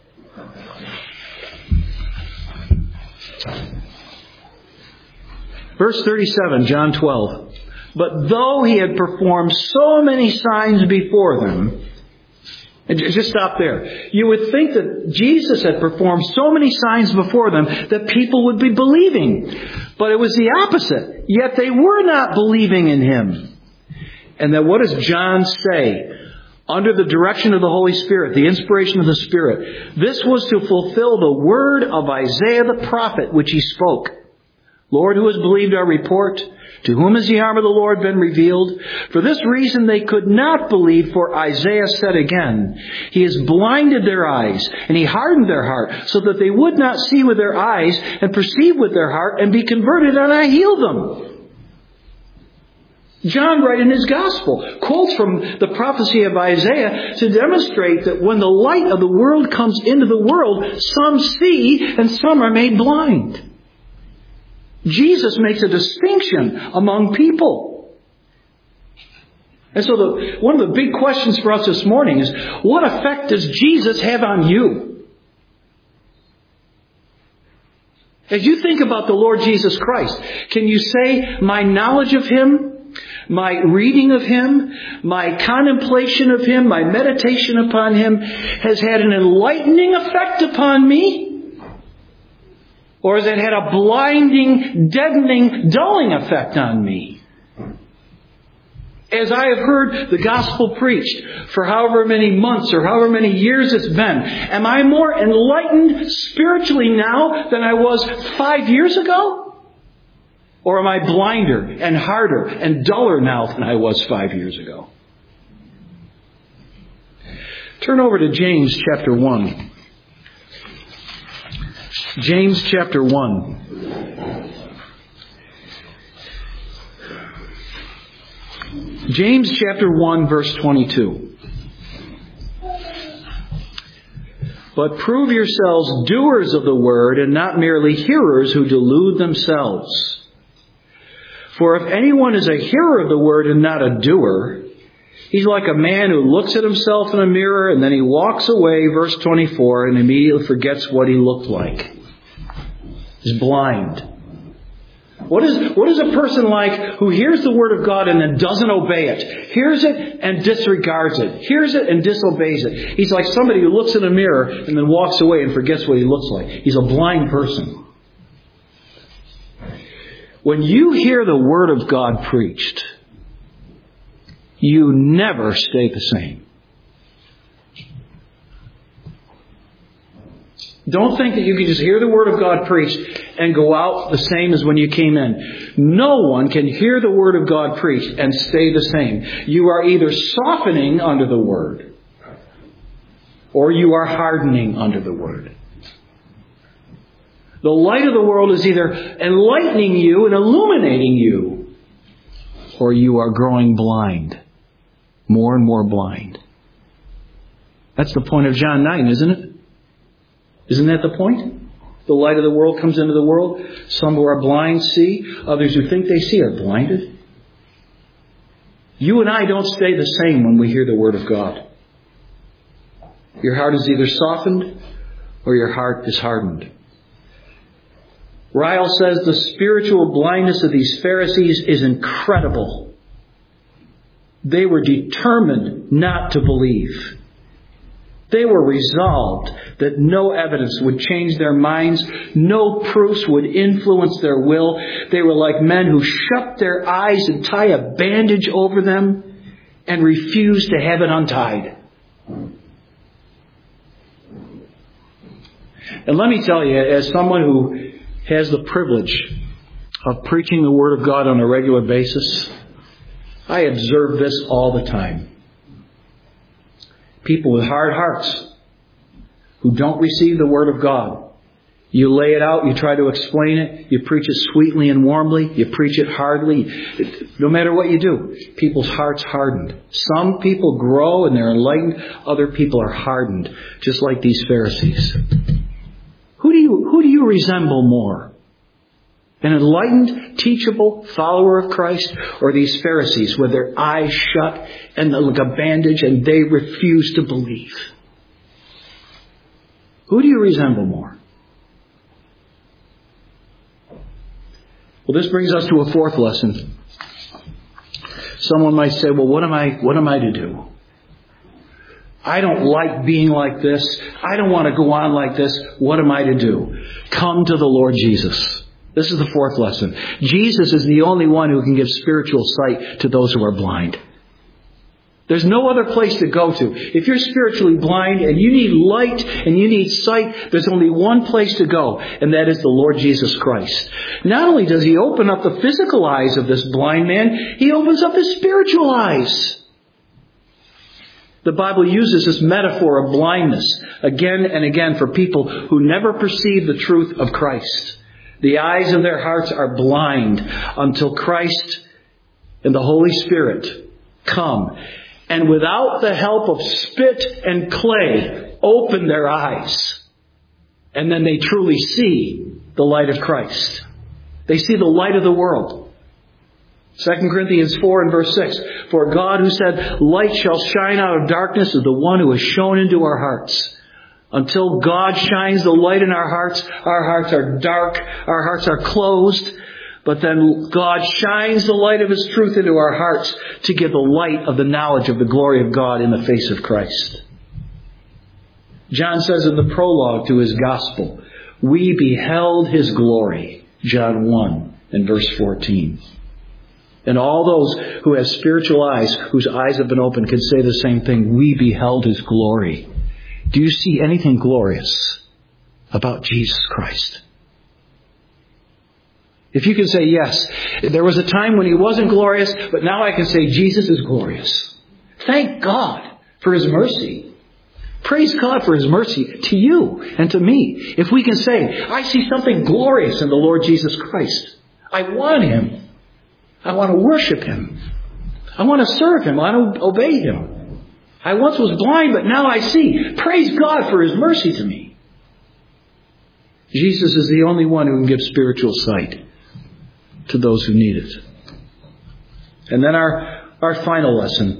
Verse 37, John 12. But though He had performed so many signs before them, and just stop there. You would think that Jesus had performed so many signs before them that people would be believing. But it was the opposite. Yet they were not believing in Him. And then what does John say? Under the direction of the Holy Spirit, the inspiration of the Spirit. This was to fulfill the word of Isaiah the prophet, which he spoke. Lord, who has believed our report? To whom has the arm of the Lord been revealed? For this reason they could not believe, for Isaiah said again, He has blinded their eyes, and He hardened their heart, so that they would not see with their eyes, and perceive with their heart, and be converted, and I heal them. John, right in his gospel, quotes from the prophecy of Isaiah to demonstrate that when the light of the world comes into the world, some see and some are made blind. Jesus makes a distinction among people. And so one of the big questions for us this morning is, what effect does Jesus have on you? As you think about the Lord Jesus Christ, can you say, my knowledge of Him, my reading of Him, my contemplation of Him, my meditation upon Him has had an enlightening effect upon me? Or has it had a blinding, deadening, dulling effect on me? As I have heard the gospel preached for however many months or however many years it's been, am I more enlightened spiritually now than I was 5 years ago? Or am I blinder and harder and duller now than I was 5 years ago? Turn over to James chapter 1. James chapter 1. James chapter 1 verse 22. But prove yourselves doers of the word and not merely hearers who delude themselves. For if anyone is a hearer of the word and not a doer, he's like a man who looks at himself in a mirror and then he walks away, verse 24, and immediately forgets what he looked like. He's blind. What is a person like who hears the word of God and then doesn't obey it? Hears it and disregards it. Hears it and disobeys it. He's like somebody who looks in a mirror and then walks away and forgets what he looks like. He's a blind person. When you hear the word of God preached, you never stay the same. Don't think that you can just hear the Word of God preached and go out the same as when you came in. No one can hear the Word of God preached and stay the same. You are either softening under the Word or you are hardening under the Word. The light of the world is either enlightening you and illuminating you, or you are growing blind, more and more blind. That's the point of John 9, isn't it? Isn't that the point? The light of the world comes into the world. Some who are blind see. Others who think they see are blinded. You and I don't stay the same when we hear the Word of God. Your heart is either softened or your heart is hardened. Ryle says the spiritual blindness of these Pharisees is incredible. They were determined not to believe. They were resolved that no evidence would change their minds. No proofs would influence their will. They were like men who shut their eyes and tie a bandage over them and refuse to have it untied. And let me tell you, as someone who has the privilege of preaching the Word of God on a regular basis, I observe this all the time. People with hard hearts who don't receive the Word of God. You lay it out, you try to explain it, you preach it sweetly and warmly, you preach it hardly. No matter what you do, people's hearts hardened. Some people grow and they're enlightened, other people are hardened, just like these Pharisees. Who do you resemble more? An enlightened, teachable follower of Christ, or these Pharisees with their eyes shut and like a bandage and they refuse to believe? Who do you resemble more? Well, this brings us to a fourth lesson. Someone might say, well, what am I to do? I don't like being like this. I don't want to go on like this. What am I to do? Come to the Lord Jesus. This is the fourth lesson. Jesus is the only one who can give spiritual sight to those who are blind. There's no other place to go to. If you're spiritually blind and you need light and you need sight, there's only one place to go, and that is the Lord Jesus Christ. Not only does He open up the physical eyes of this blind man, He opens up his spiritual eyes. The Bible uses this metaphor of blindness again and again for people who never perceive the truth of Christ. The eyes of their hearts are blind until Christ and the Holy Spirit come, and without the help of spit and clay, open their eyes. And then they truly see the light of Christ. They see the light of the world. 2 Corinthians 4 and verse 6. For God, who said, light shall shine out of darkness, is the one who has shone into our hearts. Until God shines the light in our hearts are dark, our hearts are closed. But then God shines the light of His truth into our hearts to give the light of the knowledge of the glory of God in the face of Christ. John says in the prologue to his gospel, we beheld His glory. John 1 and verse 14. And all those who have spiritual eyes, whose eyes have been opened, can say the same thing. We beheld His glory. Do you see anything glorious about Jesus Christ? If you can say, yes, there was a time when He wasn't glorious, but now I can say Jesus is glorious. Thank God for His mercy. Praise God for His mercy to you and to me. If we can say, I see something glorious in the Lord Jesus Christ. I want Him. I want to worship Him. I want to serve Him. I want to obey Him. I once was blind, but now I see. Praise God for His mercy to me. Jesus is the only one who can give spiritual sight to those who need it. And then our final lesson.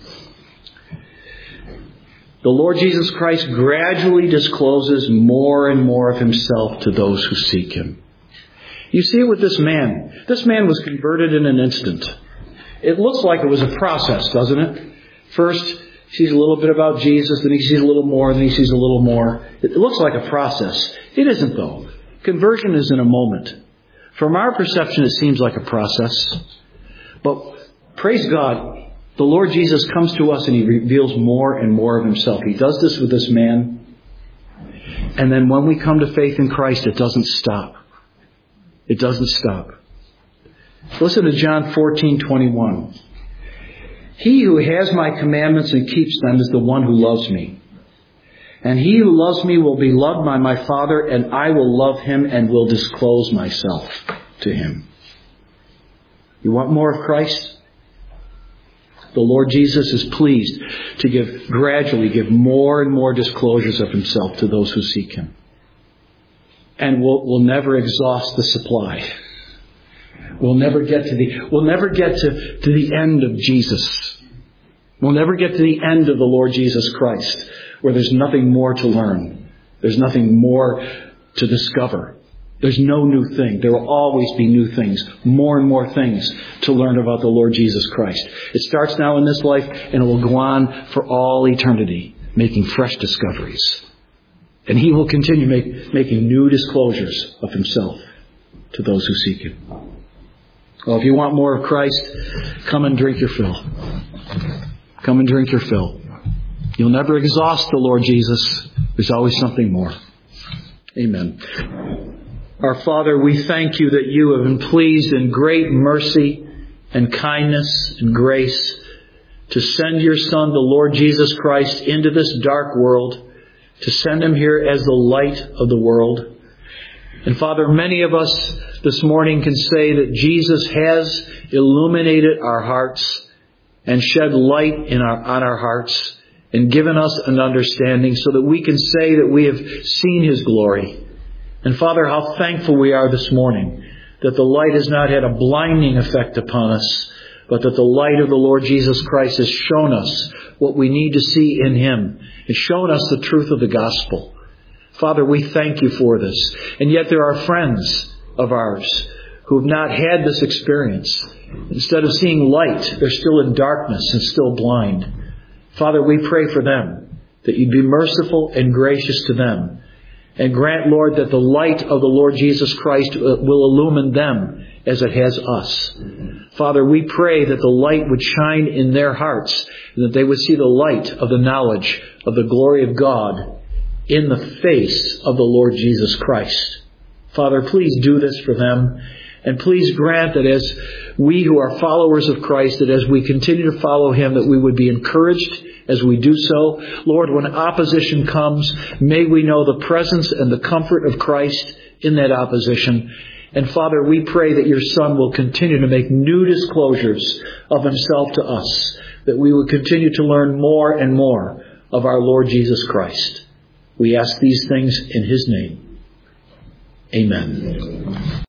The Lord Jesus Christ gradually discloses more and more of Himself to those who seek Him. You see it with this man. This man was converted in an instant. It looks like it was a process, doesn't it? First, he sees a little bit about Jesus, then he sees a little more, then he sees a little more. It looks like a process. It isn't, though. Conversion is in a moment. From our perception, it seems like a process. But praise God, the Lord Jesus comes to us and He reveals more and more of Himself. He does this with this man. And then when we come to faith in Christ, it doesn't stop. It doesn't stop. Listen to John 14:21. He who has my commandments and keeps them is the one who loves me. And he who loves me will be loved by my Father, and I will love him and will disclose myself to him. You want more of Christ? The Lord Jesus is pleased to gradually give more and more disclosures of Himself to those who seek Him. And we'll never exhaust the supply. We'll never get to the end of Jesus. We'll never get to the end of the Lord Jesus Christ, where there's nothing more to learn. There's nothing more to discover. There's no new thing. There will always be new things, more and more things to learn about the Lord Jesus Christ. It starts now in this life, and it will go on for all eternity, making fresh discoveries. And He will continue making new disclosures of Himself to those who seek Him. Well, if you want more of Christ, come and drink your fill. Come and drink your fill. You'll never exhaust the Lord Jesus. There's always something more. Amen. Our Father, we thank You that You have been pleased in great mercy and kindness and grace to send Your Son, the Lord Jesus Christ, into this dark world, to send Him here as the light of the world. And Father, many of us this morning can say that Jesus has illuminated our hearts and shed light on our hearts and given us an understanding so that we can say that we have seen His glory. And Father, how thankful we are this morning that the light has not had a blinding effect upon us, but that the light of the Lord Jesus Christ has shown us what we need to see in Him. It's shown us the truth of the gospel. Father, we thank You for this. And yet there are friends of ours who have not had this experience. Instead of seeing light, they're still in darkness and still blind. Father, we pray for them, that You'd be merciful and gracious to them. And grant, Lord, that the light of the Lord Jesus Christ will illumine them as it has us. Father, we pray that the light would shine in their hearts, and that they would see the light of the knowledge of the glory of God in the face of the Lord Jesus Christ. Father, please do this for them. And please grant that as we who are followers of Christ, that as we continue to follow Him, that we would be encouraged as we do so. Lord, when opposition comes, may we know the presence and the comfort of Christ in that opposition. And Father, we pray that your Son will continue to make new disclosures of himself to us, that we will continue to learn more and more of our Lord Jesus Christ. We ask these things in his name. Amen.